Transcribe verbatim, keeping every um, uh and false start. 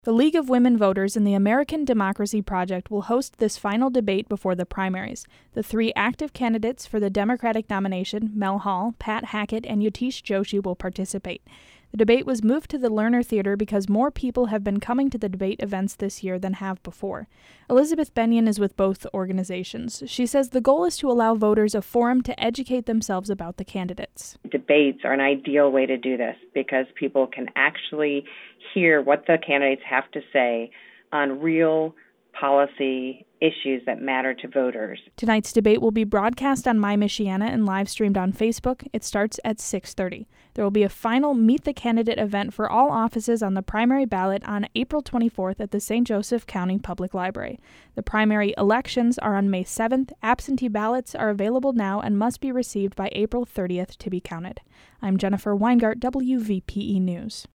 The League of Women Voters and the American Democracy Project will host this final debate before the primaries. The three active candidates for the Democratic nomination, Mel Hall, Pat Hackett, and Yotish Joshi, will participate. The debate was moved to the Lerner Theater because more people have been coming to the debate events this year than have before. Elizabeth Benyon is with both organizations. She says the goal is to allow voters a forum to educate themselves about the candidates. Debates are an ideal way to do this because people can actually hear what the candidates have to say on real policy issues that matter to voters. Tonight's debate will be broadcast on My Michiana and live streamed on Facebook. It starts at six thirty. There will be a final Meet the Candidate event for all offices on the primary ballot on April twenty-fourth at the Saint Joseph County Public Library. The primary elections are on May seventh. Absentee ballots are available now and must be received by April thirtieth to be counted. I'm Jennifer Weingart, W V P E News.